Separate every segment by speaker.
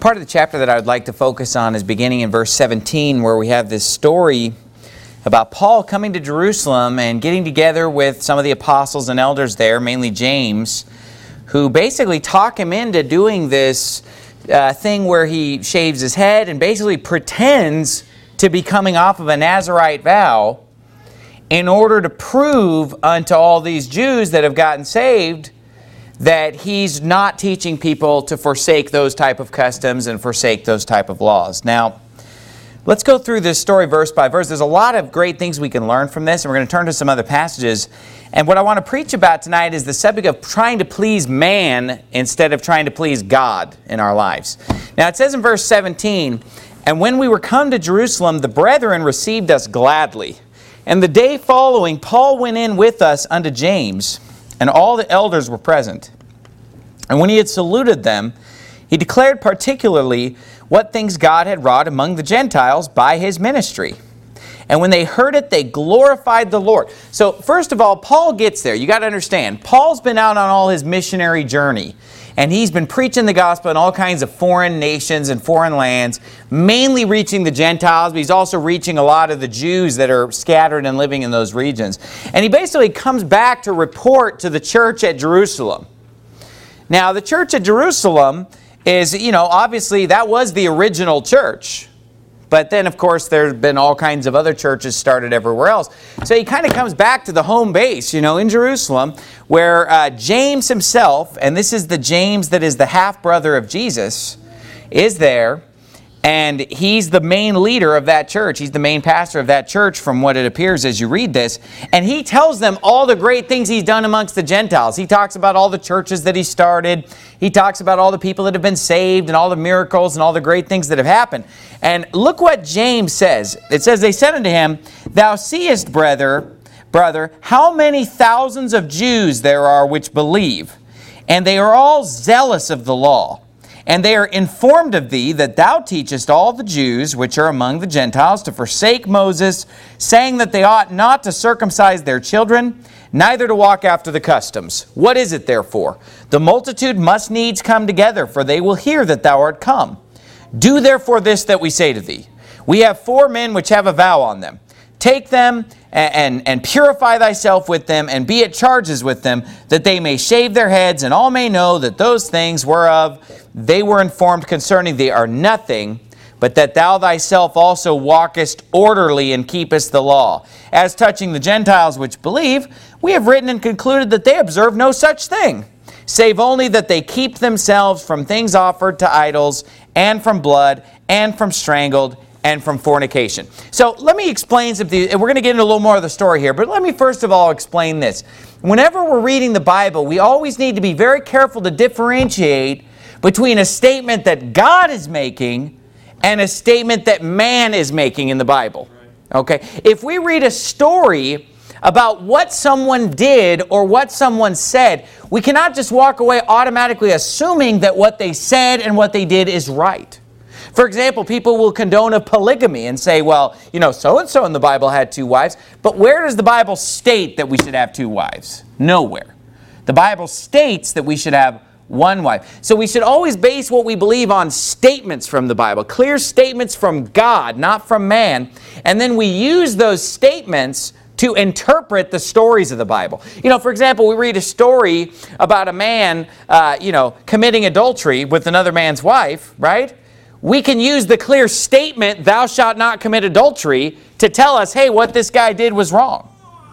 Speaker 1: part of the chapter that I would like to focus on is beginning in verse 17, where we have this story about Paul coming to Jerusalem and getting together with some of the apostles and elders there, mainly James, who basically talk him into doing this thing where he shaves his head and basically pretends to be coming off of a Nazirite vow in order to prove unto all these Jews that have gotten saved that he's not teaching people to forsake those type of customs and forsake those type of laws. Now, let's go through this story verse by verse. There's a lot of great things we can learn from this, and we're going to turn to some other passages. And what I want to preach about tonight is the subject of trying to please man instead of trying to please God in our lives. Now, it says in verse 17, "And when we were come to Jerusalem, the brethren received us gladly. And the day following, Paul went in with us unto James, and all the elders were present. And when he had saluted them, he declared particularly what things God had wrought among the Gentiles by his ministry. And when they heard it, they glorified the Lord." So first of all, Paul gets there. You got to understand, Paul's been out on all his missionary journey. And he's been preaching the gospel in all kinds of foreign nations and foreign lands, mainly reaching the Gentiles, but he's also reaching a lot of the Jews that are scattered and living in those regions. And he basically comes back to report to the church at Jerusalem. Now, the church at Jerusalem is, obviously that was the original church. But then, of course, there's been all kinds of other churches started everywhere else. So he kind of comes back to the home base, in Jerusalem, where James himself, and this is the James that is the half-brother of Jesus, is there. And he's the main leader of that church. He's the main pastor of that church from what it appears as you read this. And he tells them all the great things he's done amongst the Gentiles. He talks about all the churches that he started. He talks about all the people that have been saved and all the miracles and all the great things that have happened. And look what James says. It says, "They said unto him, Thou seest, brother, how many thousands of Jews there are which believe, and they are all zealous of the law. And they are informed of thee that thou teachest all the Jews which are among the Gentiles to forsake Moses, saying that they ought not to circumcise their children, neither to walk after the customs. What is it therefore? The multitude must needs come together, for they will hear that thou art come. Do therefore this that we say to thee. We have 4 men which have a vow on them. Take them and purify thyself with them, and be at charges with them, that they may shave their heads, and all may know that those things whereof they were informed concerning thee are nothing, but that thou thyself also walkest orderly and keepest the law. As touching the Gentiles which believe, we have written and concluded that they observe no such thing, save only that they keep themselves from things offered to idols, and from blood, and from strangled, and from fornication." So let me explain something. We're going to get into a little more of the story here, but let me first of all explain this. Whenever we're reading the Bible, we always need to be very careful to differentiate between a statement that God is making and a statement that man is making in the Bible. Okay? If we read a story about what someone did or what someone said, we cannot just walk away automatically assuming that what they said and what they did is right. For example, people will condone a polygamy and say, well, so-and-so in the Bible had 2 wives. But where does the Bible state that we should have 2 wives? Nowhere. The Bible states that we should have 1 wife. So we should always base what we believe on statements from the Bible, clear statements from God, not from man. And then we use those statements to interpret the stories of the Bible. For example, we read a story about a man, committing adultery with another man's wife, right? We can use the clear statement, "Thou shalt not commit adultery," to tell us, hey, what this guy did was wrong.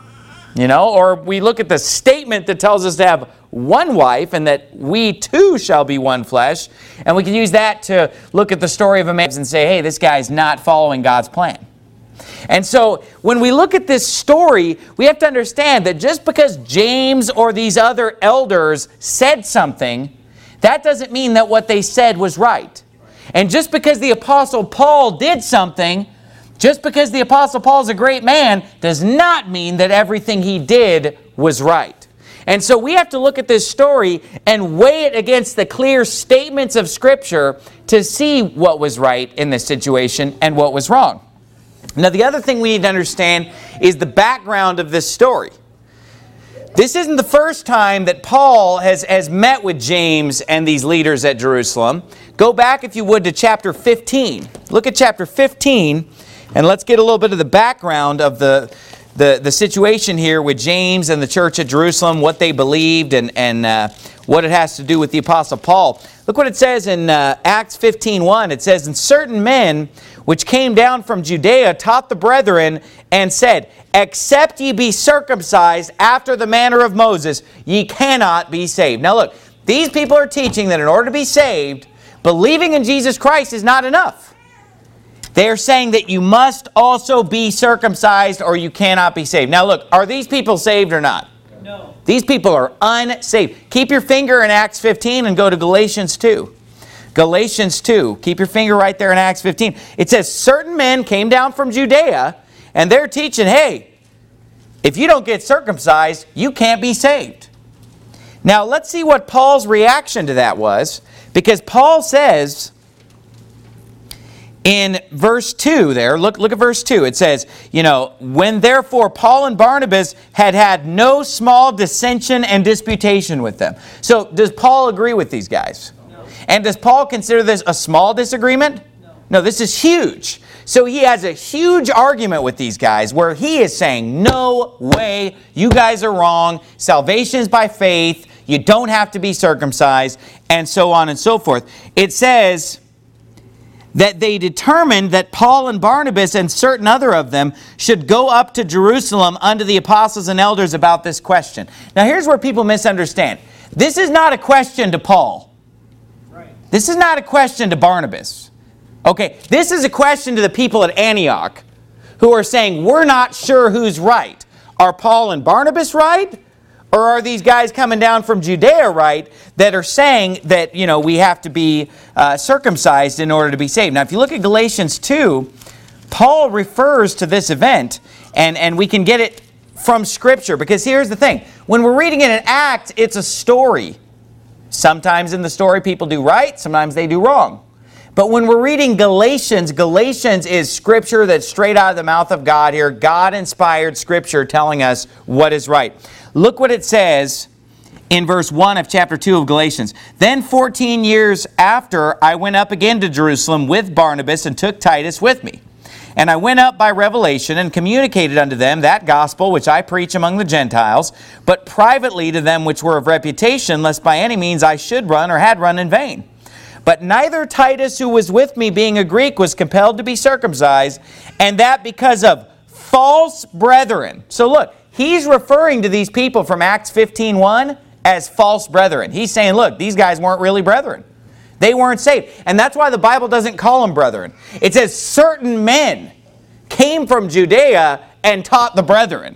Speaker 1: Or we look at the statement that tells us to have 1 wife and that we too shall be one flesh. And we can use that to look at the story of a man and say, hey, this guy's not following God's plan. And so when we look at this story, we have to understand that just because James or these other elders said something, that doesn't mean that what they said was right. And just because the Apostle Paul did something, just because the Apostle Paul is a great man, does not mean that everything he did was right. And so we have to look at this story and weigh it against the clear statements of Scripture to see what was right in this situation and what was wrong. Now, the other thing we need to understand is the background of this story. This isn't the first time that Paul has met with James and these leaders at Jerusalem. Go back, if you would, to chapter 15. Look at chapter 15, and let's get a little bit of the background of the situation here with James and the church at Jerusalem, what they believed, and what it has to do with the Apostle Paul. Look what it says in Acts 15:1. It says, "And certain men which came down from Judea taught the brethren and said, Except ye be circumcised after the manner of Moses, ye cannot be saved." Now look, these people are teaching that in order to be saved, believing in Jesus Christ is not enough. They are saying that you must also be circumcised or you cannot be saved. Now look, are these people saved or not?
Speaker 2: No.
Speaker 1: These people are unsaved. Keep your finger in Acts 15 and go to Galatians 2. Galatians 2. Keep your finger right there in Acts 15. It says, certain men came down from Judea, and they're teaching, hey, if you don't get circumcised, you can't be saved. Now, let's see what Paul's reaction to that was, because Paul says in verse 2 there, look at verse 2. It says, when therefore Paul and Barnabas had no small dissension and disputation with them. So, does Paul agree with these guys?
Speaker 2: No.
Speaker 1: And does Paul consider this a small disagreement? No, this is huge. So he has a huge argument with these guys where he is saying, no way, you guys are wrong. Salvation is by faith. You don't have to be circumcised, and so on and so forth. It says that they determined that Paul and Barnabas and certain other of them should go up to Jerusalem unto the apostles and elders about this question. Now here's where people misunderstand. This is not a question to Paul.
Speaker 2: Right.
Speaker 1: This is not a question to Barnabas. Okay, this is a question to the people at Antioch who are saying, we're not sure who's right. Are Paul and Barnabas right? Or are these guys coming down from Judea right that are saying that, we have to be circumcised in order to be saved? Now, if you look at Galatians 2, Paul refers to this event, and we can get it from Scripture. Because here's the thing. When we're reading it in Acts, it's a story. Sometimes in the story people do right, sometimes they do wrong. But when we're reading Galatians, Galatians is Scripture that's straight out of the mouth of God here. God-inspired Scripture telling us what is right. Look what it says in verse 1 of chapter 2 of Galatians. Then 14 years after, I went up again to Jerusalem with Barnabas and took Titus with me. And I went up by revelation and communicated unto them that gospel which I preach among the Gentiles, but privately to them which were of reputation, lest by any means I should run or had run in vain. But neither Titus, who was with me, being a Greek, was compelled to be circumcised, and that because of false brethren. So look, he's referring to these people from Acts 15:1 as false brethren. He's saying, look, these guys weren't really brethren. They weren't saved. And that's why the Bible doesn't call them brethren. It says certain men came from Judea and taught the brethren.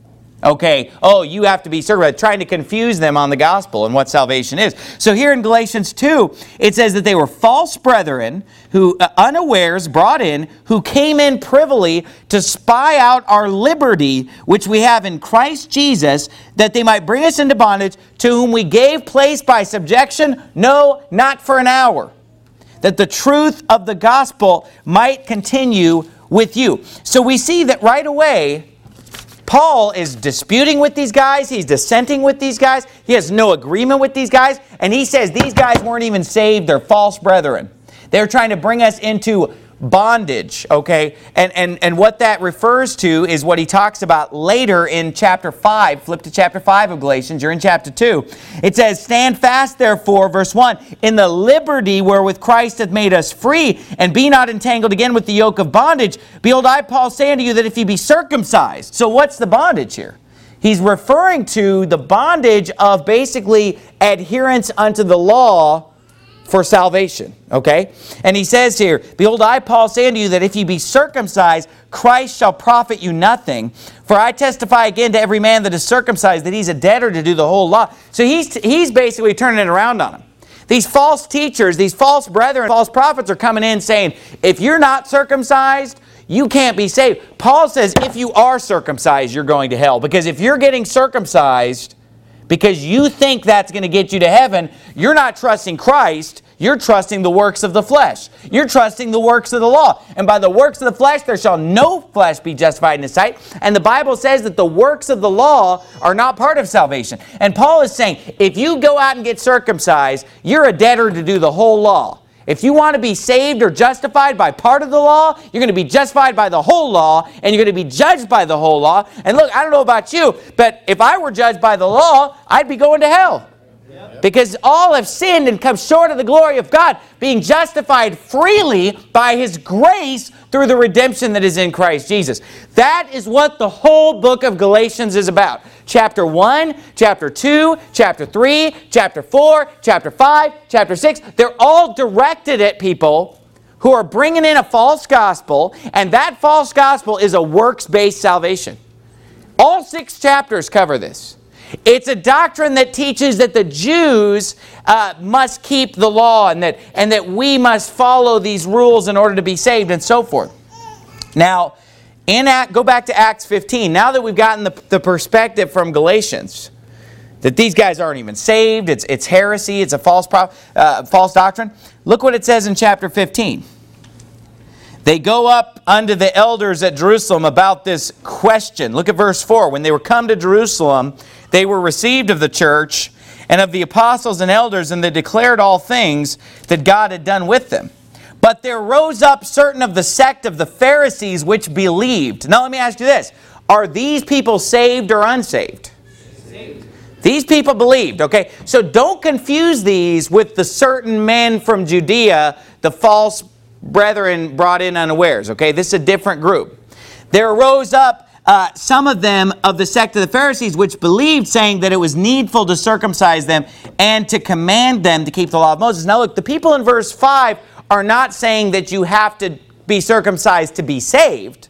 Speaker 1: Okay, you have to be circumcised, trying to confuse them on the gospel and what salvation is. So here in Galatians 2, it says that they were false brethren who unawares brought in, who came in privily to spy out our liberty, which we have in Christ Jesus, that they might bring us into bondage, to whom we gave place by subjection, no, not for an hour, that the truth of the gospel might continue with you. So we see that right away, Paul is disputing with these guys. He's dissenting with these guys. He has no agreement with these guys. And he says these guys weren't even saved. They're false brethren. They're trying to bring us into bondage, okay? And what that refers to is what he talks about later in chapter 5. Flip to chapter 5 of Galatians. You're in chapter 2. It says, stand fast, therefore, verse 1, in the liberty wherewith Christ hath made us free, and be not entangled again with the yoke of bondage. Behold, I, Paul, say unto you that if ye be circumcised. So what's the bondage here? He's referring to the bondage of basically adherence unto the law for salvation, okay? And he says here, behold, I, Paul, say unto you that if ye be circumcised, Christ shall profit you nothing. For I testify again to every man that is circumcised that he's a debtor to do the whole law. So he's basically turning it around on him. These false teachers, these false brethren, false prophets are coming in saying, if you're not circumcised, you can't be saved. Paul says if you are circumcised, you're going to hell. Because if you're getting circumcised because you think that's going to get you to heaven, you're not trusting Christ, you're trusting the works of the flesh. You're trusting the works of the law. And by the works of the flesh, there shall no flesh be justified in his sight. And the Bible says that the works of the law are not part of salvation. And Paul is saying, if you go out and get circumcised, you're a debtor to do the whole law. If you want to be saved or justified by part of the law, you're going to be justified by the whole law, and you're going to be judged by the whole law. And look, I don't know about you, but if I were judged by the law, I'd be going to hell. Because all have sinned and come short of the glory of God, being justified freely by His grace through the redemption that is in Christ Jesus. That is what the whole book of Galatians is about. Chapter 1, chapter 2, chapter 3, chapter 4, chapter 5, chapter 6. They're all directed at people who are bringing in a false gospel, and that false gospel is a works-based salvation. All 6 chapters cover this. It's a doctrine that teaches that the Jews must keep the law and that we must follow these rules in order to be saved and so forth. Now, go back to Acts 15. Now that we've gotten the perspective from Galatians, that these guys aren't even saved, it's heresy, it's a false doctrine. Look what it says in chapter 15. They go up unto the elders at Jerusalem about this question. Look at verse 4. When they were come to Jerusalem, they were received of the church and of the apostles and elders, and they declared all things that God had done with them. But there rose up certain of the sect of the Pharisees which believed. Now let me ask you this. Are these people saved or unsaved? Saved. These people believed, okay? So don't confuse these with the certain men from Judea, the false brethren brought in unawares, okay? This is a different group. There arose up some of them of the sect of the Pharisees which believed, saying that it was needful to circumcise them and to command them to keep the law of Moses. Now look, the people in verse 5 are not saying that you have to be circumcised to be saved.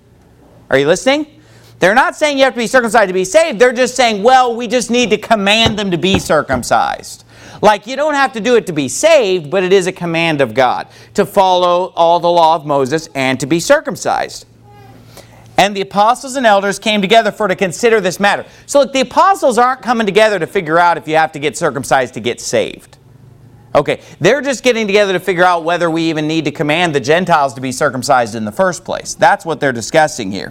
Speaker 1: Are you listening? They're not saying you have to be circumcised to be saved. They're just saying, well, we just need to command them to be circumcised. Like, you don't have to do it to be saved, but it is a command of God to follow all the law of Moses and to be circumcised. And the apostles and elders came together to consider this matter. So look, the apostles aren't coming together to figure out if you have to get circumcised to get saved. Okay, they're just getting together to figure out whether we even need to command the Gentiles to be circumcised in the first place. That's what they're discussing here.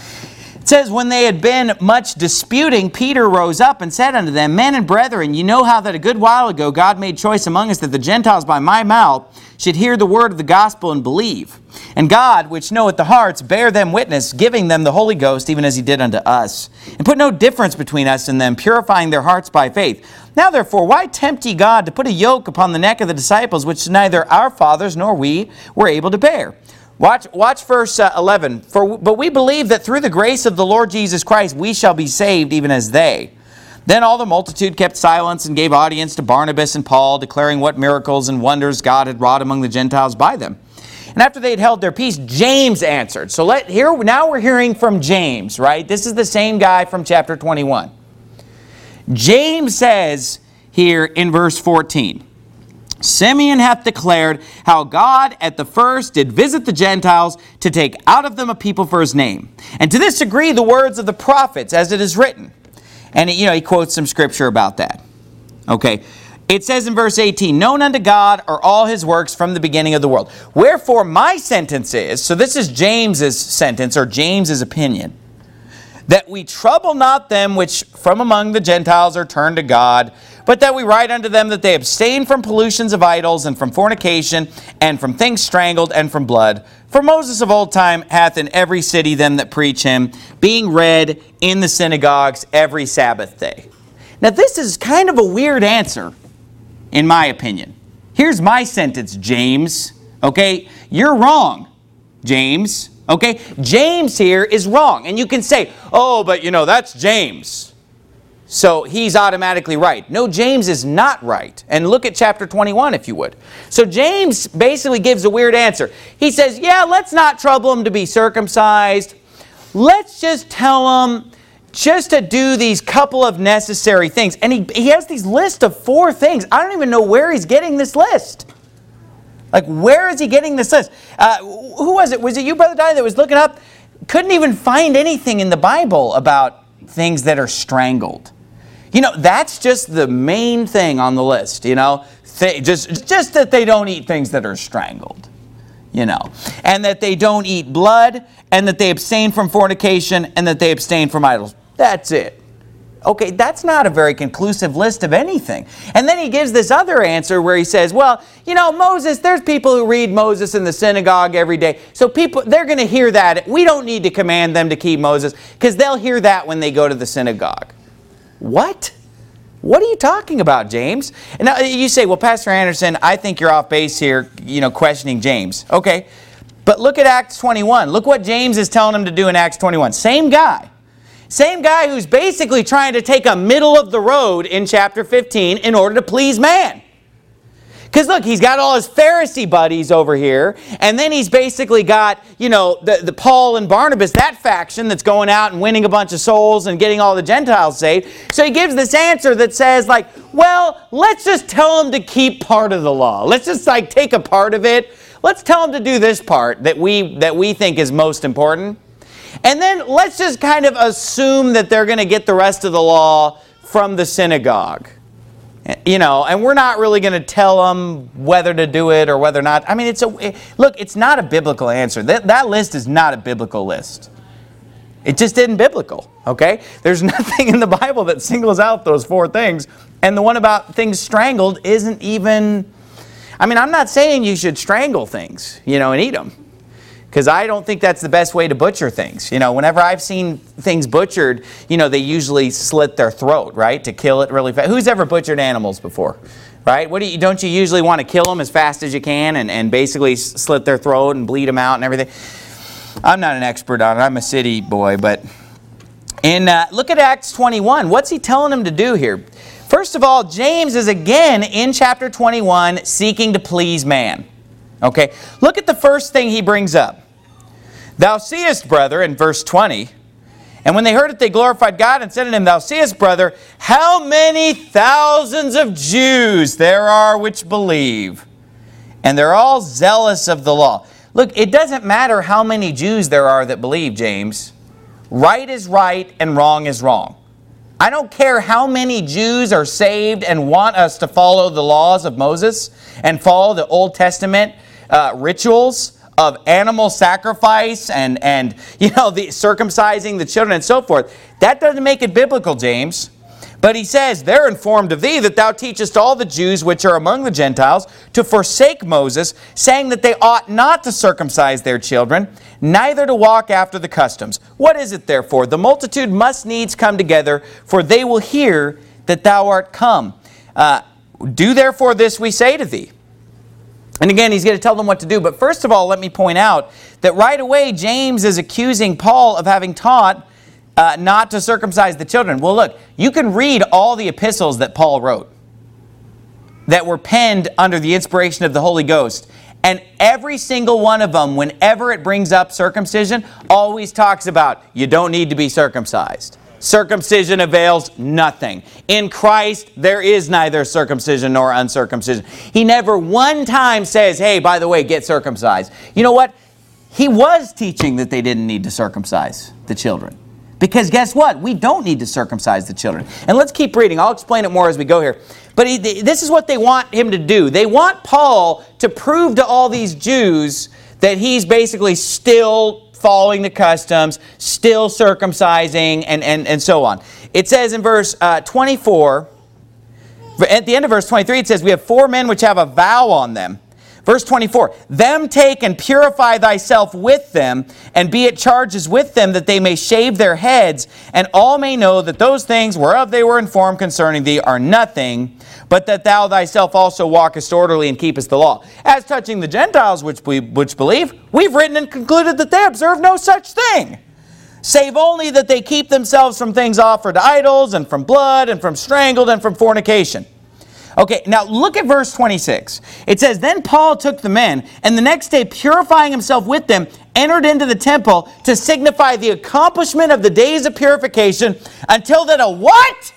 Speaker 1: It says, when they had been much disputing, Peter rose up and said unto them, Men and brethren, you know how that a good while ago God made choice among us that the Gentiles by my mouth should hear the word of the gospel and believe. And God, which knoweth the hearts, bare them witness, giving them the Holy Ghost, even as He did unto us. And put no difference between us and them, purifying their hearts by faith. Now therefore, why tempt ye God to put a yoke upon the neck of the disciples, which neither our fathers nor we were able to bear? Watch verse 11. But we believe that through the grace of the Lord Jesus Christ we shall be saved, even as they. Then all the multitude kept silence and gave audience to Barnabas and Paul, declaring what miracles and wonders God had wrought among the Gentiles by them. And after they had held their peace, James answered. So now we're hearing from James, right? This is the same guy from chapter 21. James says here in verse 14, Simeon hath declared how God at the first did visit the Gentiles to take out of them a people for His name. And to this agree the words of the prophets, as it is written. And he quotes some scripture about that. Okay. It says in verse 18, Known unto God are all His works from the beginning of the world. Wherefore my sentence is, so this is James's sentence or James's opinion, that we trouble not them which from among the Gentiles are turned to God, but that we write unto them that they abstain from pollutions of idols, and from fornication, and from things strangled, and from blood. For Moses of old time hath in every city them that preach him, being read in the synagogues every Sabbath day. Now this is kind of a weird answer, in my opinion. Here's my sentence, James. Okay, you're wrong, James. Okay, James here is wrong. And you can say, oh, but that's James, so he's automatically right. No, James is not right. And look at chapter 21, if you would. So James basically gives a weird answer. He says, yeah, let's not trouble them to be circumcised. Let's just tell them just to do these couple of necessary things. And he has these list of 4 things. I don't even know where he's getting this list. Like, where is he getting this list? Who was it? Was it you, Brother Dye, that was looking up? Couldn't even find anything in the Bible about things that are strangled. That's just the main thing on the list, just that they don't eat things that are strangled, and that they don't eat blood, and that they abstain from fornication, and that they abstain from idols. That's it. Okay, that's not a very conclusive list of anything. And then he gives this other answer where he says, well, you know, Moses, there's people who read Moses in the synagogue every day. So they're going to hear that. We don't need to command them to keep Moses because they'll hear that when they go to the synagogue. What? What are you talking about, James? And now you say, well, Pastor Anderson, I think you're off base here, you know, questioning James. Okay, but look at Acts 21. Look what James is telling him to do in Acts 21. Same guy. Same guy who's basically trying to take a middle of the road in chapter 15 in order to please man. Because look, he's got all his Pharisee buddies over here, and then he's basically got, you know, the Paul and Barnabas, that faction that's going out and winning a bunch of souls and getting all the Gentiles saved. So he gives this answer that says, like, well, let's just tell them to keep part of the law. Let's just like take a part of it. Let's tell them to do this part that we think is most important. And then let's just kind of assume that they're going to get the rest of the law from the synagogue. You know, and we're not really going to tell them whether to do it or whether not. I mean, look, it's not a biblical answer. That list is not a biblical list. It just isn't biblical, okay? There's nothing in the Bible that singles out those four things. And the one about things strangled isn't even... I mean, I'm not saying you should strangle things, you know, and eat them. Because I don't think that's the best way to butcher things. You know, whenever I've seen things butchered, you know, they usually slit their throat, right? To kill it really fast. Who's ever butchered animals before? Right? Don't you usually want to kill them as fast as you can and basically slit their throat and bleed them out and everything? I'm not an expert on it. I'm a city boy. But look at Acts 21. What's he telling them to do here? First of all, James is again in chapter 21 seeking to please man. Okay, look at the first thing he brings up. Thou seest, brother, in verse 20, and when they heard it, they glorified God and said unto him, Thou seest, brother, how many thousands of Jews there are which believe, and they're all zealous of the law. Look, it doesn't matter how many Jews there are that believe, James. Right is right and wrong is wrong. I don't care how many Jews are saved and want us to follow the laws of Moses and follow the Old Testament rituals of animal sacrifice and you know, the circumcising the children and so forth. That doesn't make it biblical, James. But he says, they're informed of thee that thou teachest all the Jews which are among the Gentiles to forsake Moses, saying that they ought not to circumcise their children, neither to walk after the customs. What is it therefore? The multitude must needs come together, for they will hear that thou art come. Do therefore this we say to thee. And again, he's going to tell them what to do. But first of all, let me point out that right away, James is accusing Paul of having taught not to circumcise the children. Well, look, you can read all the epistles that Paul wrote that were penned under the inspiration of the Holy Ghost. And every single one of them, whenever it brings up circumcision, always talks about you don't need to be circumcised. Circumcision avails nothing. In Christ, there is neither circumcision nor uncircumcision. He never one time says, hey, by the way, get circumcised. You know what? He was teaching that they didn't need to circumcise the children. Because guess what? We don't need to circumcise the children. And let's keep reading. I'll explain it more as we go here. But this is what they want him to do. They want Paul to prove to all these Jews that he's basically still following the customs, still circumcising, and so on. It says in verse 24, at the end of verse 23, it says, we have 4 men which have a vow on them. Verse 24, them take and purify thyself with them, and be at charges with them, that they may shave their heads, and all may know that those things whereof they were informed concerning thee are nothing, but that thou thyself also walkest orderly and keepest the law. As touching the Gentiles which believe, we've written and concluded that they observe no such thing, save only that they keep themselves from things offered to idols, and from blood, and from strangled, and from fornication. Okay, now look at verse 26. It says, then Paul took the men, and the next day, purifying himself with them, entered into the temple to signify the accomplishment of the days of purification, until that a what?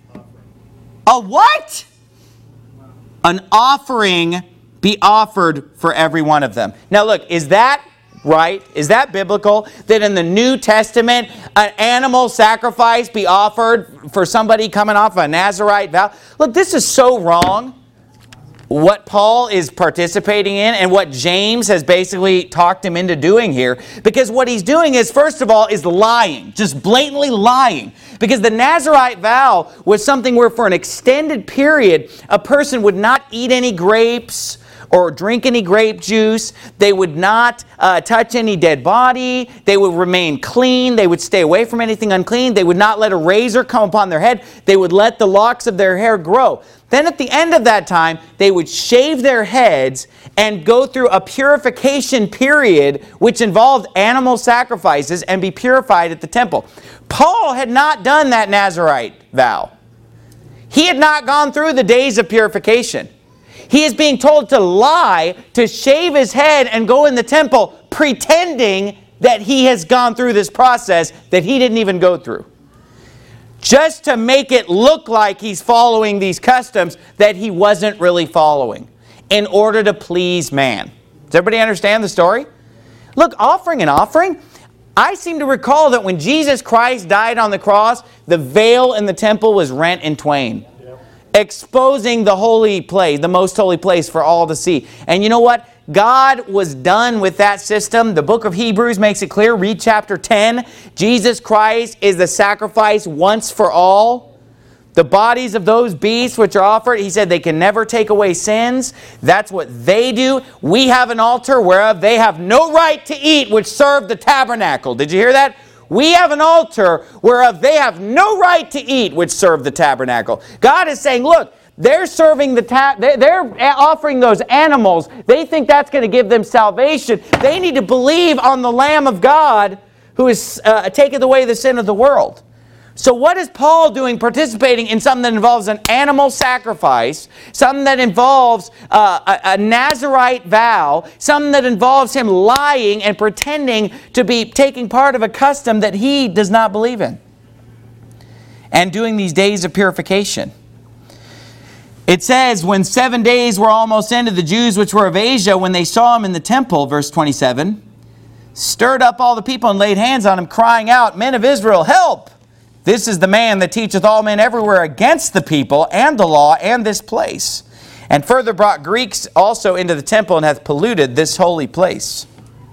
Speaker 1: A what? An offering be offered for every one of them. Now look, is that right? Is that biblical? That in the New Testament, an animal sacrifice be offered for somebody coming off a Nazirite vow? Look, this is so wrong. what Paul is participating in and what James has basically talked him into doing here. Because what he's doing is, first of all, is lying. Just blatantly lying. Because the Nazirite vow was something where for an extended period, a person would not eat any grapes or drink any grape juice. They would not touch any dead body. They would remain clean. They would stay away from anything unclean. They would not let a razor come upon their head. They would let the locks of their hair grow. Then at the end of that time, they would shave their heads and go through a purification period which involved animal sacrifices and be purified at the temple. Paul had not done that Nazirite vow. He had not gone through the days of purification. He is being told to lie, to shave his head and go in the temple, pretending that he has gone through this process that he didn't even go through. Just to make it look like he's following these customs that he wasn't really following, in order to please man. Does everybody understand the story? Look, offering an offering. I seem to recall that when Jesus Christ died on the cross, the veil in the temple was rent in twain, exposing the holy place, the most holy place for all to see. And you know what? God was done with that system. The book of Hebrews makes it clear. Read chapter 10. Jesus Christ is the sacrifice once for all. The bodies of those beasts which are offered, he said they can never take away sins. That's what they do. We have an altar whereof they have no right to eat, which serve the tabernacle. Did you hear that? We have an altar whereof they have no right to eat, which serve the tabernacle. God is saying, look, they're serving they're offering those animals. They think that's going to give them salvation. They need to believe on the Lamb of God who has taken away the sin of the world. So what is Paul doing, participating in something that involves an animal sacrifice, something that involves a Nazirite vow, something that involves him lying and pretending to be taking part of a custom that he does not believe in, and doing these days of purification? It says, when 7 days were almost ended, the Jews which were of Asia, when they saw him in the temple, verse 27, stirred up all the people and laid hands on him, crying out, Men of Israel, help! This is the man that teacheth all men everywhere against the people and the law and this place. And further brought Greeks also into the temple and hath polluted this holy place.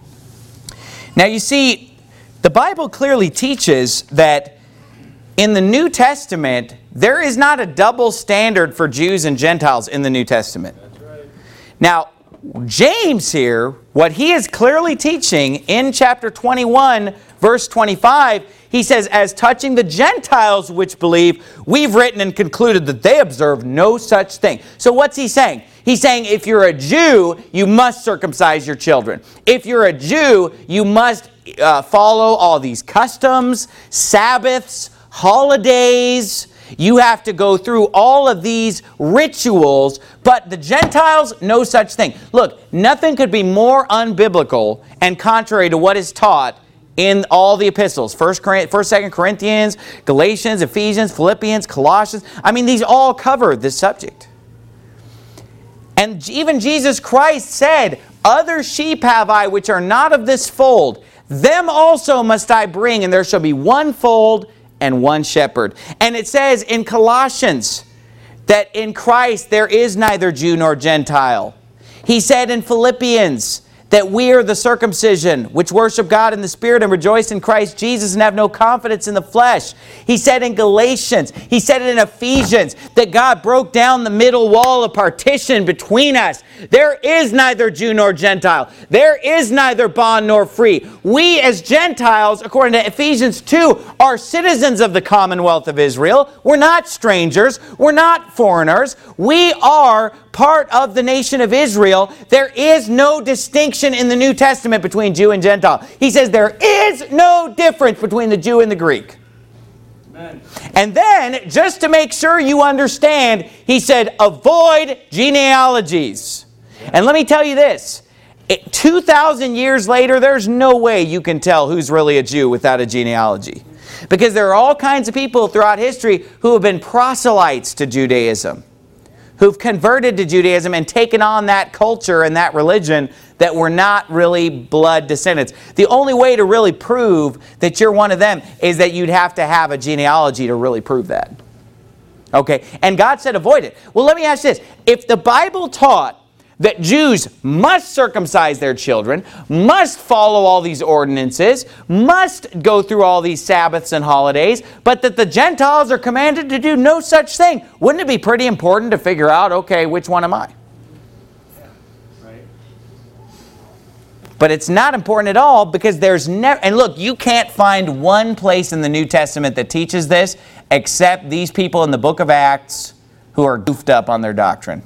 Speaker 1: Now you see, the Bible clearly teaches that in the New Testament, there is not a double standard for Jews and Gentiles in the New Testament. That's right. Now, James here, what he is clearly teaching in chapter 21, verse 25, he says, as touching the Gentiles which believe, we've written and concluded that they observe no such thing. So what's he saying? He's saying if you're a Jew, you must circumcise your children. If you're a Jew, you must follow all these customs, Sabbaths, holidays. You have to go through all of these rituals, but the Gentiles, no such thing. Look, nothing could be more unbiblical and contrary to what is taught in all the epistles. 1st, 2nd Corinthians, Galatians, Ephesians, Philippians, Colossians. I mean, these all cover this subject. And even Jesus Christ said, other sheep have I which are not of this fold. Them also must I bring, and there shall be one fold and one shepherd. And it says in Colossians that in Christ there is neither Jew nor Gentile. He said in Philippians that we are the circumcision which worship God in the Spirit and rejoice in Christ Jesus and have no confidence in the flesh. He said in Galatians, he said it in Ephesians, that God broke down the middle wall of partition between us. There is neither Jew nor Gentile. There is neither bond nor free. We as Gentiles, according to Ephesians 2, are citizens of the commonwealth of Israel. We're not strangers. We're not foreigners. We are part of the nation of Israel. There is no distinction in the New Testament between Jew and Gentile. He says there is no difference between the Jew and the Greek. Amen. And then, just to make sure you understand, he said, avoid genealogies. And let me tell you this, 2,000 years later, there's no way you can tell who's really a Jew without a genealogy. Because there are all kinds of people throughout history who have been proselytes to Judaism, who've converted to Judaism and taken on that culture and that religion that were not really blood descendants. The only way to really prove that you're one of them is that you'd have to have a genealogy to really prove that. Okay, and God said avoid it. Well, let me ask this. If the Bible taught that Jews must circumcise their children, must follow all these ordinances, must go through all these Sabbaths and holidays, but that the Gentiles are commanded to do no such thing, wouldn't it be pretty important to figure out, okay, which one am I? But it's not important at all, because there's never, and look, you can't find one place in the New Testament that teaches this except these people in the book of Acts who are goofed up on their doctrine,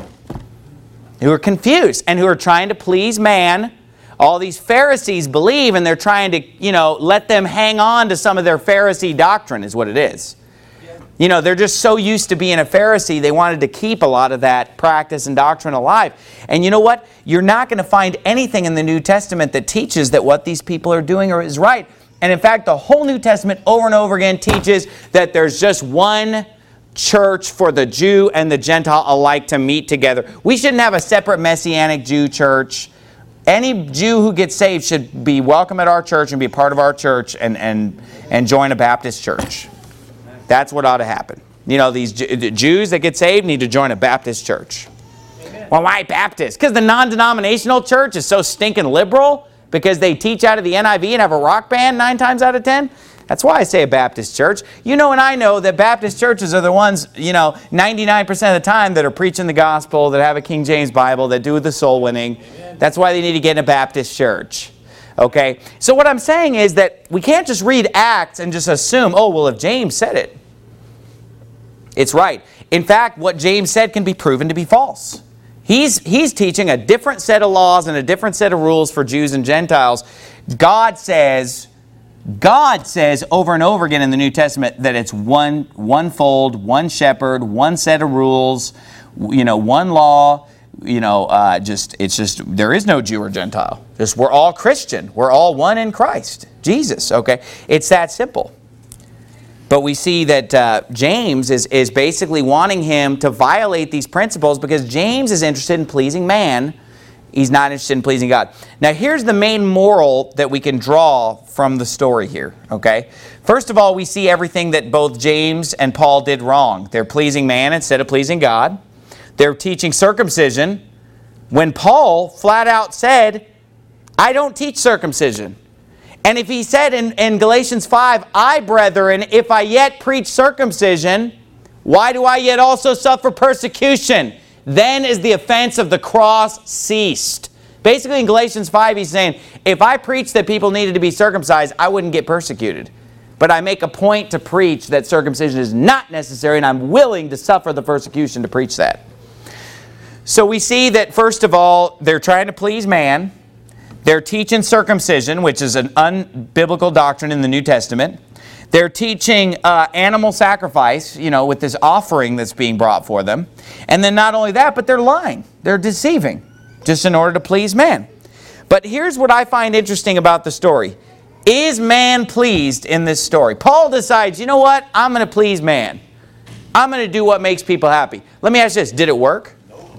Speaker 1: who are confused and who are trying to please man. All these Pharisees believe, and they're trying to, let them hang on to some of their Pharisee doctrine is what it is. They're just so used to being a Pharisee, they wanted to keep a lot of that practice and doctrine alive. And you know what? You're not going to find anything in the New Testament that teaches that what these people are doing is right. And in fact, the whole New Testament over and over again teaches that there's just one church for the Jew and the Gentile alike to meet together. We shouldn't have a separate Messianic Jew church. Any Jew who gets saved should be welcome at our church and be a part of our church and join a Baptist church. That's what ought to happen. These Jews that get saved need to join a Baptist church. Amen. Well, why Baptist? Because the non-denominational church is so stinking liberal, because they teach out of the NIV and have a rock band 9 times out of 10. That's why I say a Baptist church. And I know that Baptist churches are the ones, 99% of the time that are preaching the gospel, that have a King James Bible, that do the soul winning. Amen. That's why they need to get in a Baptist church. Okay? So what I'm saying is that we can't just read Acts and just assume, oh, well, if James said it, it's right. In fact, what James said can be proven to be false. He's teaching a different set of laws and a different set of rules for Jews and Gentiles. God says over and over again in the New Testament that it's one fold, one shepherd, one set of rules, one law. It's just there is no Jew or Gentile. We're all Christian. We're all one in Christ, Jesus. Okay, it's that simple. But we see that James is basically wanting him to violate these principles, because James is interested in pleasing man. He's not interested in pleasing God. Now, here's the main moral that we can draw from the story here. Okay, first of all, we see everything that both James and Paul did wrong. They're pleasing man instead of pleasing God. They're teaching circumcision when Paul flat out said, I don't teach circumcision. And if he said in Galatians 5, I, brethren, if I yet preach circumcision, why do I yet also suffer persecution? Then is the offense of the cross ceased. Basically in Galatians 5, he's saying, if I preach that people needed to be circumcised, I wouldn't get persecuted. But I make a point to preach that circumcision is not necessary, and I'm willing to suffer the persecution to preach that. So we see that, first of all, they're trying to please man. They're teaching circumcision, which is an unbiblical doctrine in the New Testament. They're teaching animal sacrifice, with this offering that's being brought for them. And then not only that, but they're lying. They're deceiving, just in order to please man. But here's what I find interesting about the story. Is man pleased in this story? Paul decides, you know what? I'm going to please man. I'm going to do what makes people happy. Let me ask you this. Did it work?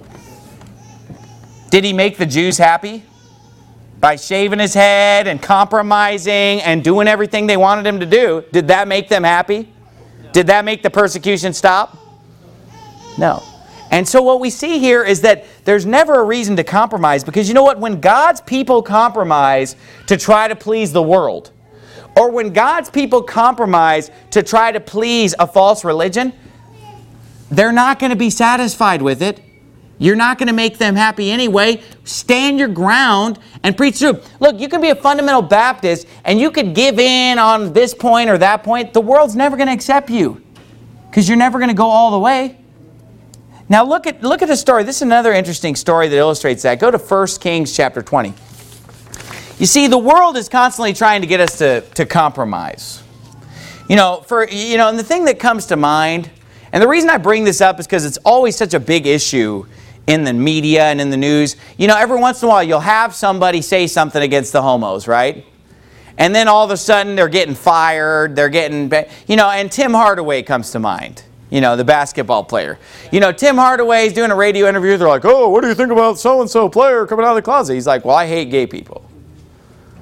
Speaker 1: Did he make the Jews happy? By shaving his head and compromising and doing everything they wanted him to do, did that make them happy? Did that make the persecution stop? No. And so what we see here is that there's never a reason to compromise, because you know what? When God's people compromise to try to please the world, or when God's people compromise to try to please a false religion, they're not going to be satisfied with it. You're not going to make them happy anyway. Stand your ground and preach through. Look, you can be a fundamental Baptist and you could give in on this point or that point. The world's never going to accept you, because you're never going to go all the way. Now look at the story. This is another interesting story that illustrates that. Go to 1 Kings chapter 20. You see, the world is constantly trying to get us to compromise. And the thing that comes to mind, and the reason I bring this up is because it's always such a big issue in the media and in the news. Every once in a while you'll have somebody say something against the homos, right? And then all of a sudden they're getting fired, and Tim Hardaway comes to mind, the basketball player. Tim Hardaway is doing a radio interview. They're like, oh, what do you think about so-and-so player coming out of the closet? He's like, well, I hate gay people.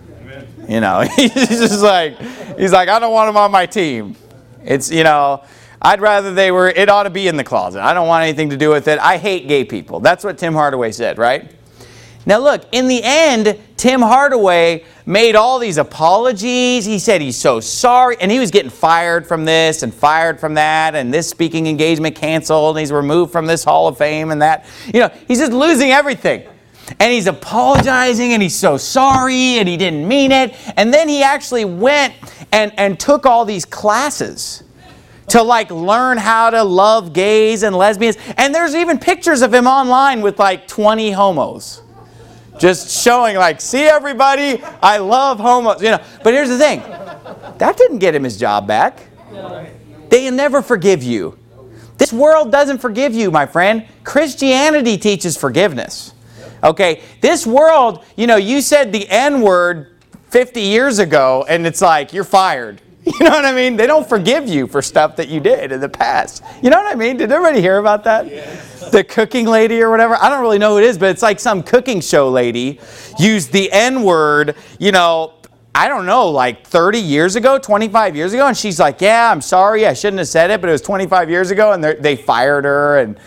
Speaker 1: Amen. He's like, I don't want him on my team. It's, I'd rather it ought to be in the closet. I don't want anything to do with it. I hate gay people. That's what Tim Hardaway said, right? Now look, in the end, Tim Hardaway made all these apologies. He said he's so sorry. And he was getting fired from this and fired from that. And this speaking engagement canceled. And he's removed from this Hall of Fame and that. He's just losing everything. And he's apologizing and he's so sorry and he didn't mean it. And then he actually went and took all these classes to learn how to love gays and lesbians. And there's even pictures of him online with 20 homos. Just showing see everybody, I love homos. But here's the thing. That didn't get him his job back. They never forgive you. This world doesn't forgive you, my friend. Christianity teaches forgiveness. Okay, this world, you said the N-word 50 years ago and it's you're fired. You know what I mean? They don't forgive you for stuff that you did in the past. You know what I mean? Did everybody hear about that? Yes. The cooking lady or whatever? I don't really know who it is, but it's some cooking show lady used the N-word, I don't know, 30 years ago, 25 years ago. And she's yeah, I'm sorry, I shouldn't have said it, but it was 25 years ago and they fired her. And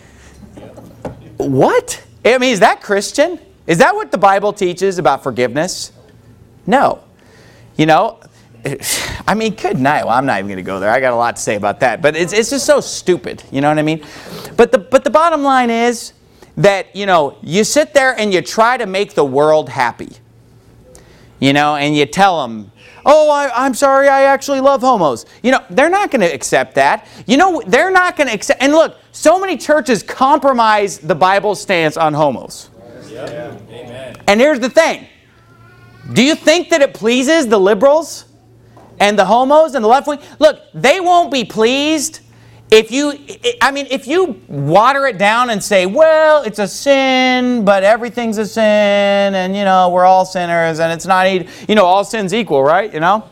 Speaker 1: what? I mean, is that Christian? Is that what the Bible teaches about forgiveness? No. I mean, good night. Well, I'm not even going to go there. I got a lot to say about that. But it's just so stupid. You know what I mean? But the bottom line is that, you sit there and you try to make the world happy. And you tell them, oh, I'm sorry, I actually love homos. They're not going to accept that. They're not going to accept. And look, so many churches compromise the Bible's stance on homos. Yeah. Amen. And here's the thing. Do you think that it pleases the liberals and the homos and the left wing? Look, they won't be pleased if you water it down and say, well, it's a sin, but everything's a sin, and we're all sinners, and it's not, all sins equal, right?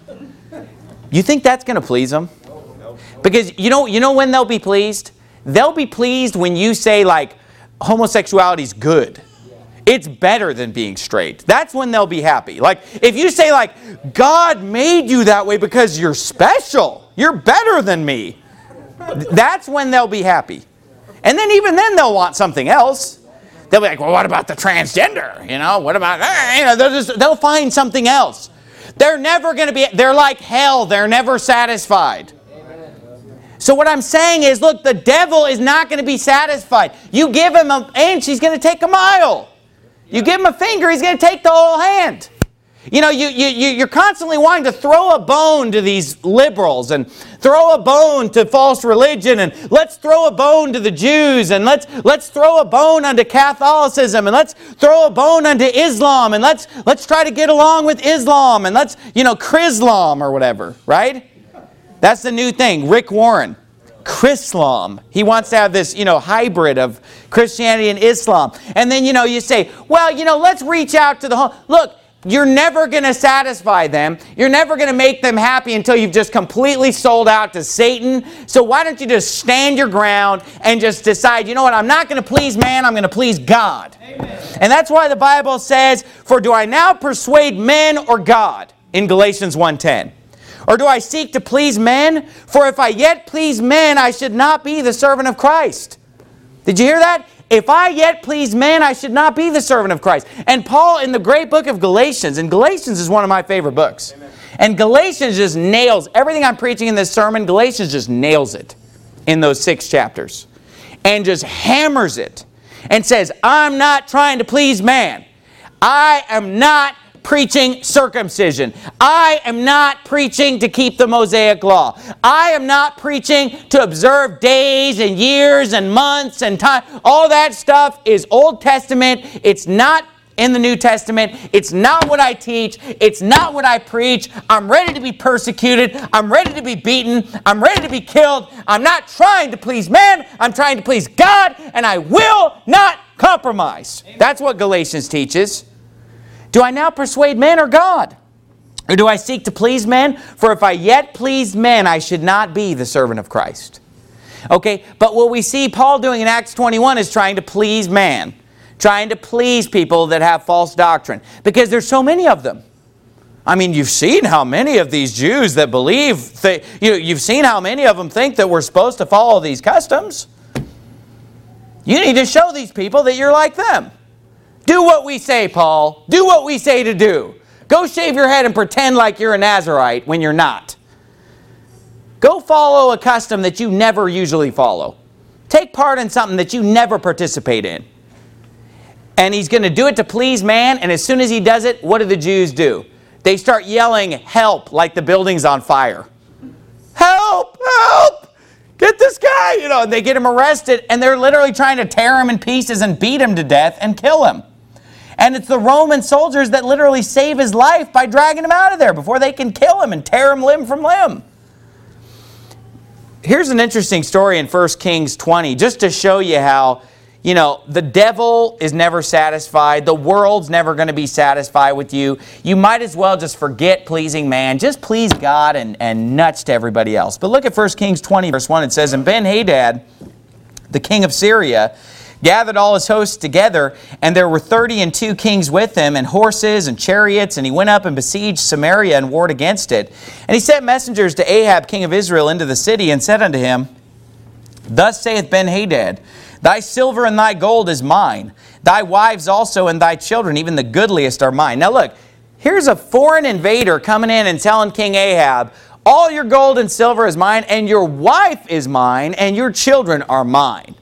Speaker 1: You think that's going to please them? Because you know when they'll be pleased? They'll be pleased when you say homosexuality's good. It's better than being straight. That's when they'll be happy. If you say God made you that way because you're special. You're better than me. That's when they'll be happy. And then even then they'll want something else. They'll be well, what about the transgender? What about, they'll find something else. They're never going to be, they're like hell. They're never satisfied. So what I'm saying is, look, the devil is not going to be satisfied. You give him an inch, he's going to take a mile. You give him a finger, he's going to take the whole hand. You're constantly wanting to throw a bone to these liberals and throw a bone to false religion, and let's throw a bone to the Jews, and let's throw a bone unto Catholicism, and let's throw a bone unto Islam, and let's try to get along with Islam, and let's, Chrislam or whatever, right? That's the new thing. Rick Warren. Chrislam. He wants to have this, hybrid of Christianity and Islam. And then, you say, well, let's reach out to the whole... Look, you're never going to satisfy them. You're never going to make them happy until you've just completely sold out to Satan. So why don't you just stand your ground and just decide, you know what, I'm not going to please man, I'm going to please God. Amen. And that's why the Bible says, for do I now persuade men or God? In Galatians 1:10. Or do I seek to please men? For if I yet please men, I should not be the servant of Christ. Did you hear that? If I yet please men, I should not be the servant of Christ. And Paul, in the great book of Galatians, and Galatians is one of my favorite books. Amen. And Galatians just nails everything I'm preaching in this sermon. Galatians just nails it in those 6 chapters. And just hammers it. And says, I'm not trying to please man. I am not preaching circumcision. I am not preaching to keep the Mosaic law. I am not preaching to observe days and years and months and time. All that stuff is Old Testament. It's not in the New Testament. It's not what I teach. It's not what I preach. I'm ready to be persecuted. I'm ready to be beaten. I'm ready to be killed. I'm not trying to please man. I'm trying to please God, and I will not compromise. That's what Galatians teaches. Do I now persuade men or God? Or do I seek to please men? For if I yet please men, I should not be the servant of Christ. Okay, but what we see Paul doing in Acts 21 is trying to please man. Trying to please people that have false doctrine. Because there's so many of them. I mean, you've seen how many of these Jews that believe, you've seen how many of them think that we're supposed to follow these customs. You need to show these people that you're like them. Do what we say, Paul. Do what we say to do. Go shave your head and pretend like you're a Nazirite when you're not. Go follow a custom that you never usually follow. Take part in something that you never participate in. And he's going to do it to please man, and as soon as he does it, what do the Jews do? They start yelling, help, like the building's on fire. Help! Help! Get this guy! And they get him arrested, and they're literally trying to tear him in pieces and beat him to death and kill him. And it's the Roman soldiers that literally save his life by dragging him out of there before they can kill him and tear him limb from limb. Here's an interesting story in 1 Kings 20, just to show you how, the devil is never satisfied. The world's never going to be satisfied with you. You might as well just forget pleasing man. Just please God and nuts to everybody else. But look at 1 Kings 20, verse 1. It says, And Ben-Hadad, the king of Syria, gathered all his hosts together, and there were 32 kings with him, and horses and chariots, and he went up and besieged Samaria and warred against it. And he sent messengers to Ahab, king of Israel, into the city, and said unto him, Thus saith Ben-Hadad, Thy silver and thy gold is mine. Thy wives also and thy children, even the goodliest, are mine. Now look, here's a foreign invader coming in and telling King Ahab, all your gold and silver is mine, and your wife is mine, and your children are mine.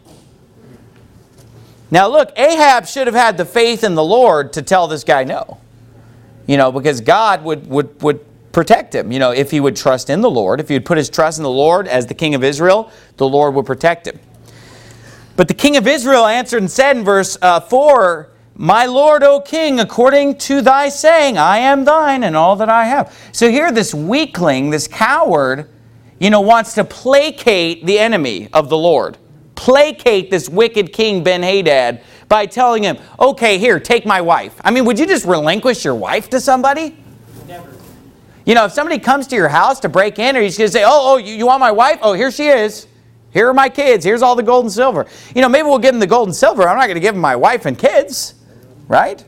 Speaker 1: Now look, Ahab should have had the faith in the Lord to tell this guy no. Because God would protect him. If he would trust in the Lord, if he would put his trust in the Lord as the king of Israel, the Lord would protect him. But the king of Israel answered and said in verse 4, My Lord, O king, according to thy saying, I am thine and all that I have. So here this weakling, this coward, wants to placate the enemy of the Lord. Placate this wicked king Ben-Hadad by telling him, okay, here, take my wife. I mean, would you just relinquish your wife to somebody?
Speaker 2: Never.
Speaker 1: If somebody comes to your house to break in, are you just going to say, you want my wife? Oh, here she is. Here are my kids. Here's all the gold and silver. Maybe we'll give them the gold and silver. I'm not going to give them my wife and kids, right?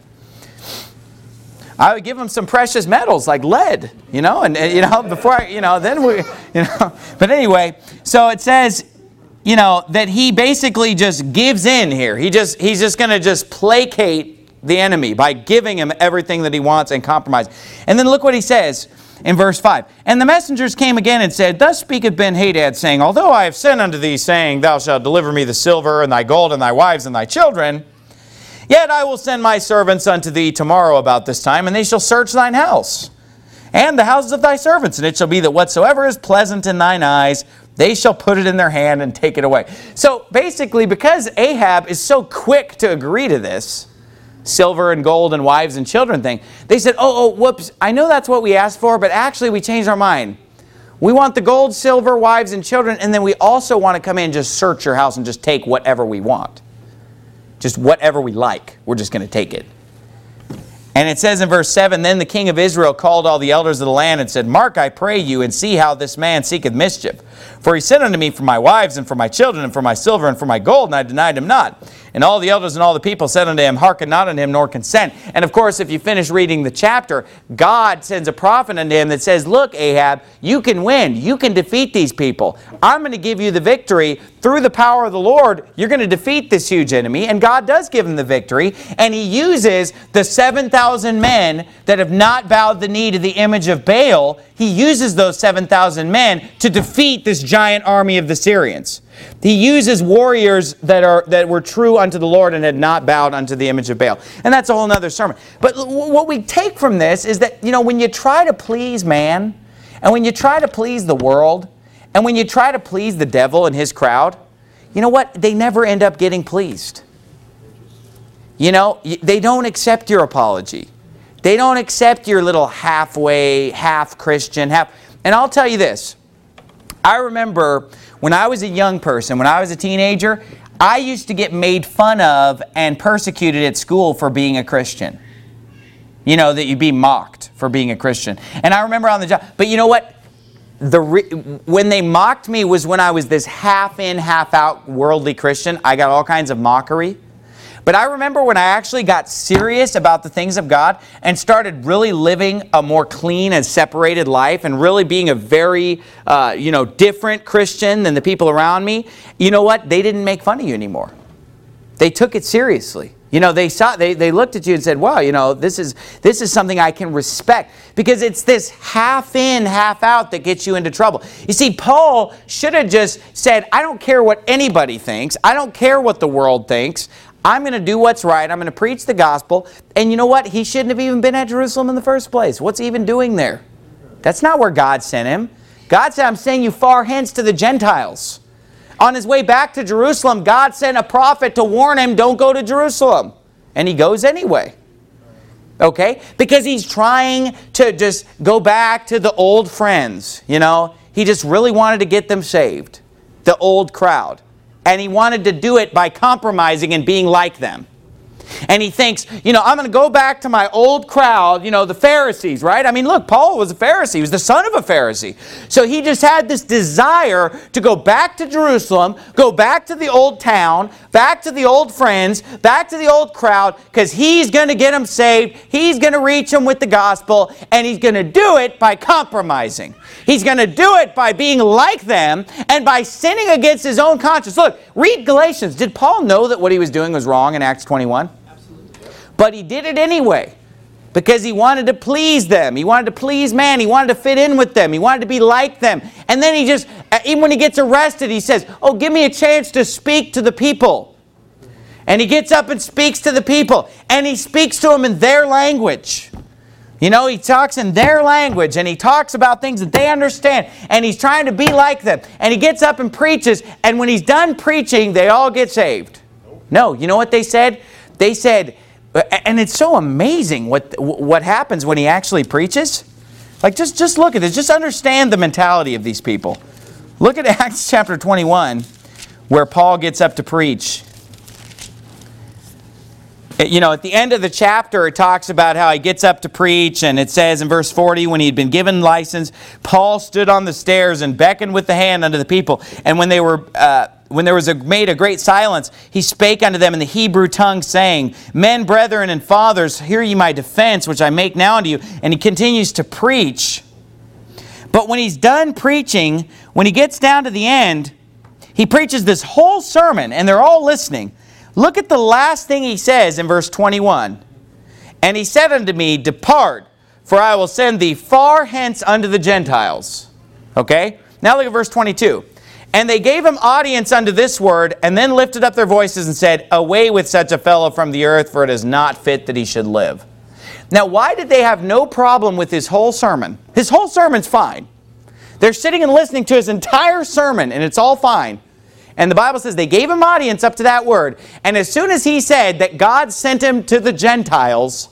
Speaker 1: I would give them some precious metals like lead, before then we, But anyway, so it says, that he basically just gives in here. He's just going to just placate the enemy by giving him everything that he wants and compromise. And then look what he says in verse 5. And the messengers came again and said, Thus speaketh Ben-Hadad, saying, Although I have sent unto thee, saying, Thou shalt deliver me the silver and thy gold and thy wives and thy children, yet I will send my servants unto thee tomorrow about this time, and they shall search thine house and the houses of thy servants. And it shall be that whatsoever is pleasant in thine eyes, they shall put it in their hand and take it away. So basically, because Ahab is so quick to agree to this silver and gold and wives and children thing, they said, whoops, I know that's what we asked for, but actually we changed our mind. We want the gold, silver, wives, and children, and then we also want to come in and just search your house and just take whatever we want. Just whatever we like, we're just going to take it. And it says in verse 7, Then the king of Israel called all the elders of the land and said, Mark, I pray you, and see how this man seeketh mischief. For he said unto me, For my wives, and for my children, and for my silver, and for my gold, and I denied him not. And all the elders and all the people said unto him, Hearken not unto him, nor consent. And of course, if you finish reading the chapter, God sends a prophet unto him that says, Look, Ahab, you can win. You can defeat these people. I'm going to give you the victory. Through the power of the Lord, you're going to defeat this huge enemy. And God does give him the victory. And he uses the 7,000 men that have not bowed the knee to the image of Baal. He uses those 7,000 men to defeat this giant army of the Syrians. He uses warriors that were true unto the Lord and had not bowed unto the image of Baal. And that's a whole other sermon. But what we take from this is that, when you try to please man, and when you try to please the world, and when you try to please the devil and his crowd, you know what? They never end up getting pleased. They don't accept your apology. They don't accept your little halfway, half Christian, half. And I'll tell you this. I remember when I was a young person, when I was a teenager, I used to get made fun of and persecuted at school for being a Christian. That you'd be mocked for being a Christian. And I remember on the job, but you know what? When they mocked me was when I was this half in, half out worldly Christian. I got all kinds of mockery. But I remember when I actually got serious about the things of God and started really living a more clean and separated life and really being a very, different Christian than the people around me, you know what? They didn't make fun of you anymore. They took it seriously. They looked at you and said, wow, this is something I can respect. Because it's this half in, half out that gets you into trouble. You see, Paul should have just said, I don't care what anybody thinks. I don't care what the world thinks. I'm going to do what's right. I'm going to preach the gospel. And you know what? He shouldn't have even been at Jerusalem in the first place. What's he even doing there? That's not where God sent him. God said, I'm sending you far hence to the Gentiles. On his way back to Jerusalem, God sent a prophet to warn him, don't go to Jerusalem. And he goes anyway. Okay? Because he's trying to just go back to the old friends. He just really wanted to get them saved. The old crowd. And he wanted to do it by compromising and being like them. And he thinks, I'm going to go back to my old crowd, the Pharisees, right? I mean, look, Paul was a Pharisee. He was the son of a Pharisee. So he just had this desire to go back to Jerusalem, go back to the old town, back to the old friends, back to the old crowd, because he's going to get them saved. He's going to reach them with the gospel, and he's going to do it by compromising. He's going to do it by being like them and by sinning against his own conscience. Look, read Galatians. Did Paul know that what he was doing was wrong in Acts 21? But he did it anyway because he wanted to please them. He wanted to please man. He wanted to fit in with them. He wanted to be like them. And then even when he gets arrested, he says, oh, give me a chance to speak to the people. And he gets up and speaks to the people. And he speaks to them in their language. He talks in their language. And he talks about things that they understand. And he's trying to be like them. And he gets up and preaches. And when he's done preaching, they all get saved. No, you know what they said? They said... And it's so amazing what happens when he actually preaches. Like, just look at this. Just understand the mentality of these people. Look at Acts chapter 21, where Paul gets up to preach. At the end of the chapter, it talks about how he gets up to preach, and it says in verse 40, when he had been given license, Paul stood on the stairs and beckoned with the hand unto the people. And when there was made a great silence, he spake unto them in the Hebrew tongue, saying, Men, brethren, and fathers, hear ye my defense, which I make now unto you. And he continues to preach. But when he's done preaching, when he gets down to the end, he preaches this whole sermon, and they're all listening. Look at the last thing he says in verse 21. And he said unto me, Depart, for I will send thee far hence unto the Gentiles. Okay? Now look at verse 22. And they gave him audience unto this word, and then lifted up their voices and said, Away with such a fellow from the earth, for it is not fit that he should live. Now, why did they have no problem with his whole sermon? His whole sermon's fine. They're sitting and listening to his entire sermon, and it's all fine. And the Bible says they gave him audience up to that word. And as soon as he said that God sent him to the Gentiles,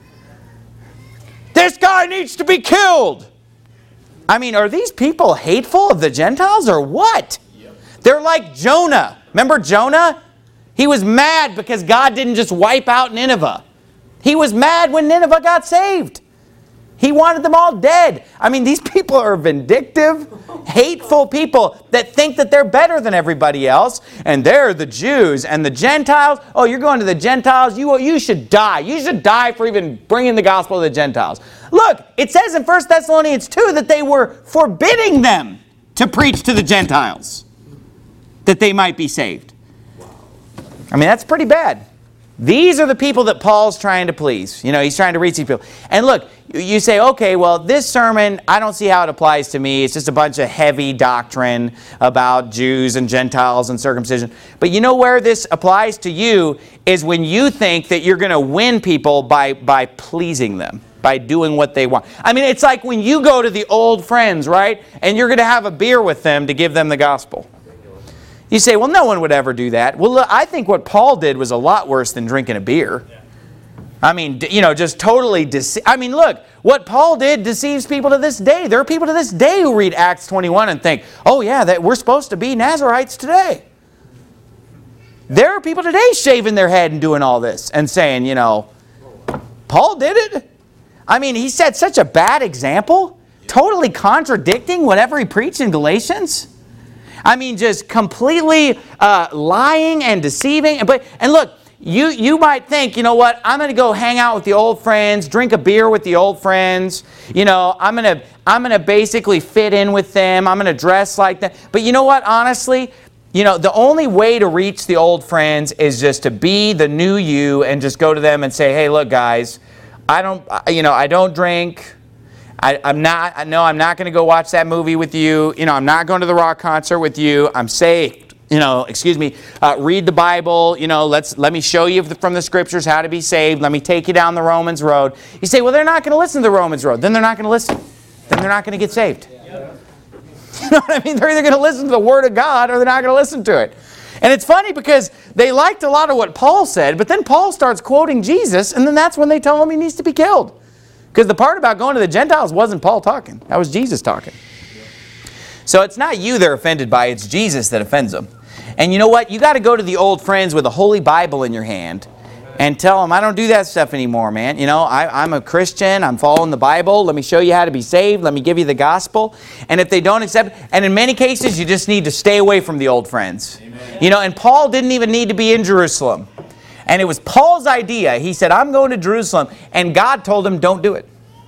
Speaker 1: this guy needs to be killed. I mean, are these people hateful of the Gentiles or what? Yep. They're like Jonah. Remember Jonah? He was mad because God didn't just wipe out Nineveh. He was mad when Nineveh got saved. He wanted them all dead. I mean, these people are vindictive, hateful people that think that they're better than everybody else. And they're the Jews and the Gentiles. Oh, you're going to the Gentiles? You should die. You should die for even bringing the gospel to the Gentiles. Look, it says in 1 Thessalonians 2 that they were forbidding them to preach to the Gentiles, that they might be saved. I mean, that's pretty bad. These are the people that Paul's trying to please. He's trying to reach these people. And look, you say, okay, well, this sermon, I don't see how it applies to me. It's just a bunch of heavy doctrine about Jews and Gentiles and circumcision. But you know where this applies to you is when you think that you're going to win people by pleasing them, by doing what they want. I mean, it's like when you go to the old friends, right? And you're going to have a beer with them to give them the gospel. You say, well, no one would ever do that. Well, look, I think what Paul did was a lot worse than drinking a beer. I mean, just totally I mean, look, what Paul did deceives people to this day. There are people to this day who read Acts 21 and think, oh yeah, that we're supposed to be Nazarites today. There are people today shaving their head and doing all this and saying, Paul did it. I mean, he set such a bad example, totally contradicting whatever he preached in Galatians. I mean, just completely lying and deceiving. And look, you might think, you know what, I'm going to go hang out with the old friends, drink a beer with the old friends. You know, I'm going to basically fit in with them. I'm going to dress like that. But you know what, honestly, you know, the only way to reach the old friends is just to be the new you and just go to them and say, hey, look, guys, I don't drink. I'm not going to go watch that movie with you. You know, I'm not going to the rock concert with you. I'm saved. You know, read the Bible. You know, let me show you from the Scriptures how to be saved. Let me take you down the Romans road. You say, well, they're not going to listen to the Romans road. Then they're not going to listen. Then they're not going to get saved. You know what I mean? They're either going to listen to the Word of God or they're not going to listen to it. And it's funny because they liked a lot of what Paul said, but then Paul starts quoting Jesus, and then that's when they tell him he needs to be killed. Because the part about going to the Gentiles wasn't Paul talking. That was Jesus talking. So it's not you they're offended by, it's Jesus that offends them. And you know what? You got to go to the old friends with a holy Bible in your hand and tell them, I don't do that stuff anymore, man. You know, I'm a Christian. I'm following the Bible. Let me show you how to be saved. Let me give you the gospel. And if they don't accept, and in many cases, you just need to stay away from the old friends. Amen. You know, and Paul didn't even need to be in Jerusalem. And it was Paul's idea. He said, I'm going to Jerusalem. And God told him, don't do it.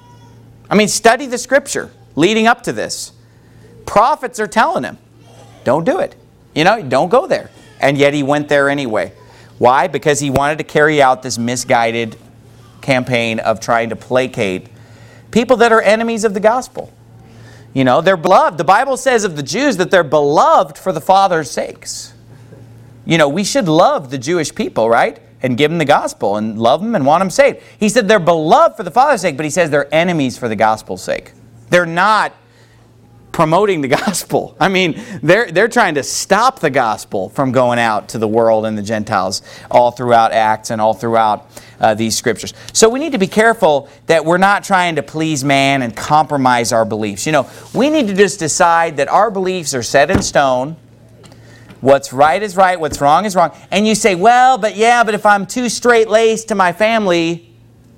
Speaker 1: I mean, study the Scripture leading up to this. Prophets are telling him, don't do it. You know, don't go there. And yet he went there anyway. Why? Because he wanted to carry out this misguided campaign of trying to placate people that are enemies of the gospel. You know, they're beloved. The Bible says of the Jews that they're beloved for the Father's sakes. You know, we should love the Jewish people, right? And give them the gospel and love them and want them saved. He said they're beloved for the Father's sake, but he says they're enemies for the gospel's sake. They're not promoting the gospel. I mean, they're trying to stop the gospel from going out to the world and the Gentiles all throughout Acts and all throughout these Scriptures. So we need to be careful that we're not trying to please man and compromise our beliefs. You know, we need to just decide that our beliefs are set in stone. What's right is right, what's wrong is wrong. And you say, well, but if I'm too straight-laced to my family,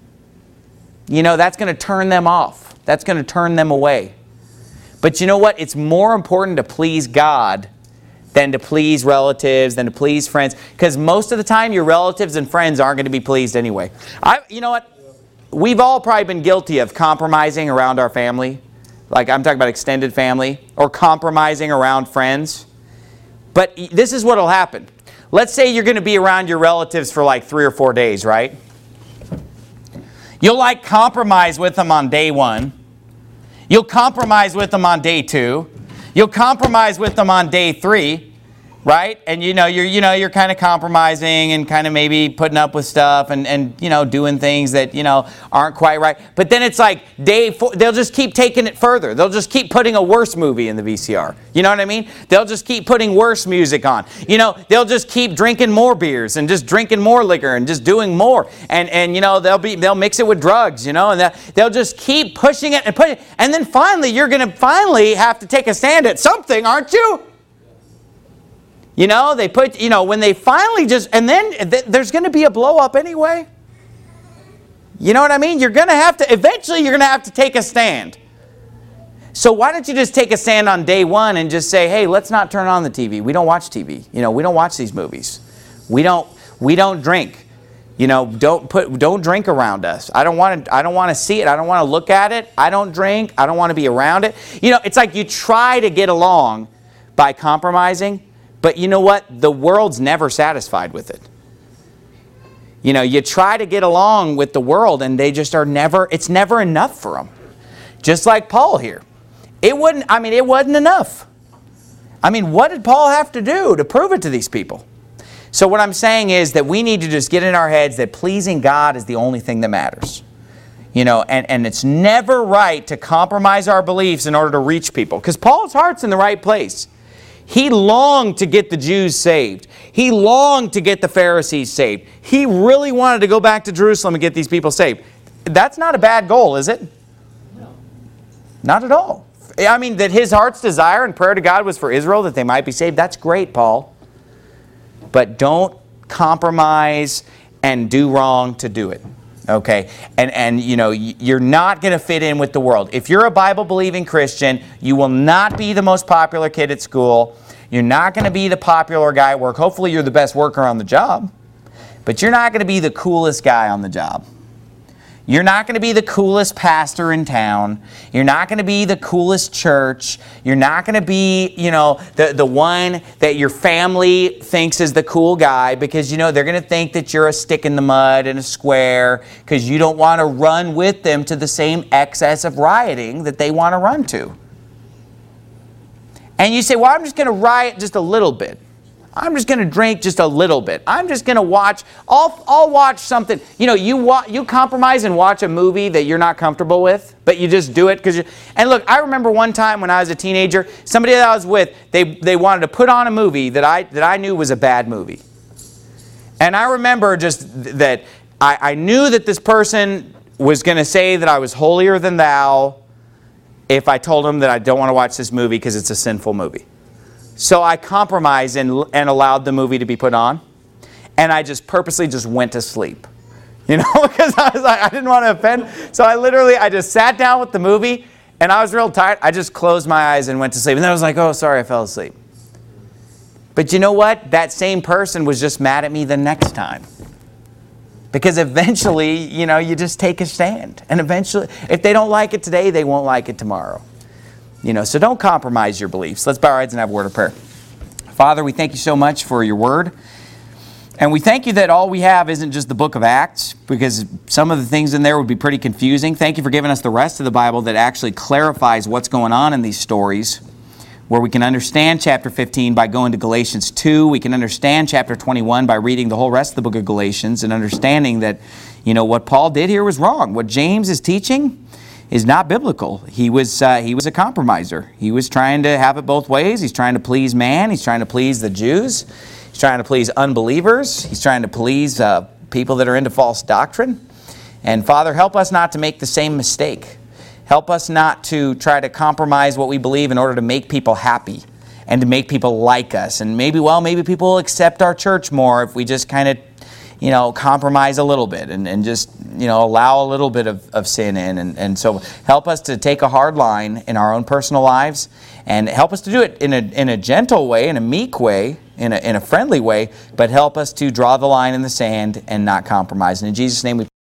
Speaker 1: you know, that's going to turn them off. That's going to turn them away. But you know what? It's more important to please God than to please relatives, than to please friends. Because most of the time, your relatives and friends aren't going to be pleased anyway. You know what? We've all probably been guilty of compromising around our family. Like I'm talking about extended family. Or compromising around friends. But this is what will happen. Let's say you're going to be around your relatives for like 3 or 4 days, right? You'll like compromise with them on day 1. You'll compromise with them on day 2. You'll compromise with them on day 3, right? And you're kind of compromising and kind of maybe putting up with stuff and doing things that aren't quite right. But then it's like day 4, they'll just keep taking it further. They'll just keep putting a worse movie in the VCR. You know what I mean? They'll just keep putting worse music on. You know, they'll just keep drinking more beers and just drinking more liquor and just doing more. And they'll mix it with drugs, and they'll just keep pushing it and pushing it. And then finally you're going to have to take a stand at something, aren't you? They put, when they finally and then there's going to be a blow up anyway. You know what I mean? Eventually you're going to have to take a stand. So why don't you just take a stand on day 1 and just say, hey, let's not turn on the TV. We don't watch TV. We don't watch these movies. We don't drink. Don't drink around us. I don't want to see it. I don't want to look at it. I don't drink. I don't want to be around it. It's like you try to get along by compromising. But you know what? The world's never satisfied with it. You try to get along with the world and they just it's never enough for them. Just like Paul here. It wasn't enough. What did Paul have to do to prove it to these people? So what I'm saying is that we need to just get in our heads that pleasing God is the only thing that matters. And it's never right to compromise our beliefs in order to reach people. Because Paul's heart's in the right place. He longed to get the Jews saved. He longed to get the Pharisees saved. He really wanted to go back to Jerusalem and get these people saved. That's not a bad goal, is it? No. Not at all. That his heart's desire and prayer to God was for Israel, that they might be saved. That's great, Paul. But don't compromise and do wrong to do it. Okay? And you're not going to fit in with the world. If you're a Bible-believing Christian, you will not be the most popular kid at school. You're not going to be the popular guy at work. Hopefully you're the best worker on the job. But you're not going to be the coolest guy on the job. You're not going to be the coolest pastor in town. You're not going to be the coolest church. You're not going to be, the one that your family thinks is the cool guy because, they're going to think that you're a stick in the mud and a square because you don't want to run with them to the same excess of rioting that they want to run to. And you say, well, I'm just going to riot just a little bit. I'm just going to drink just a little bit. I'm just going to watch. I'll watch something. You compromise and watch a movie that you're not comfortable with, but you just do it because. And look, I remember one time when I was a teenager, somebody that I was with, they wanted to put on a movie that I knew was a bad movie, and I remember just that I knew that this person was going to say that I was holier than thou if I told him that I don't want to watch this movie because it's a sinful movie. So I compromised and allowed the movie to be put on. And I just purposely just went to sleep. Because I was like, I didn't want to offend. So I just sat down with the movie and I was real tired. I just closed my eyes and went to sleep. And then I was like, oh, sorry, I fell asleep. But you know what? That same person was just mad at me the next time. Because eventually, you just take a stand. And eventually, if they don't like it today, they won't like it tomorrow. So don't compromise your beliefs. Let's bow our heads and have a word of prayer. Father, we thank you so much for your word. And we thank you that all we have isn't just the book of Acts, because some of the things in there would be pretty confusing. Thank you for giving us the rest of the Bible that actually clarifies what's going on in these stories, where we can understand chapter 15 by going to Galatians 2. We can understand chapter 21 by reading the whole rest of the book of Galatians and understanding that, what Paul did here was wrong. What James is teaching is not biblical. He was a compromiser. He was trying to have it both ways. He's trying to please man. He's trying to please the Jews. He's trying to please unbelievers. He's trying to please people that are into false doctrine. And Father, help us not to make the same mistake. Help us not to try to compromise what we believe in order to make people happy and to make people like us. And maybe people will accept our church more if we just kind of compromise a little bit and just, allow a little bit of sin in. And so help us to take a hard line in our own personal lives and help us to do it in a gentle way, in a meek way, in a friendly way, but help us to draw the line in the sand and not compromise. And in Jesus' name we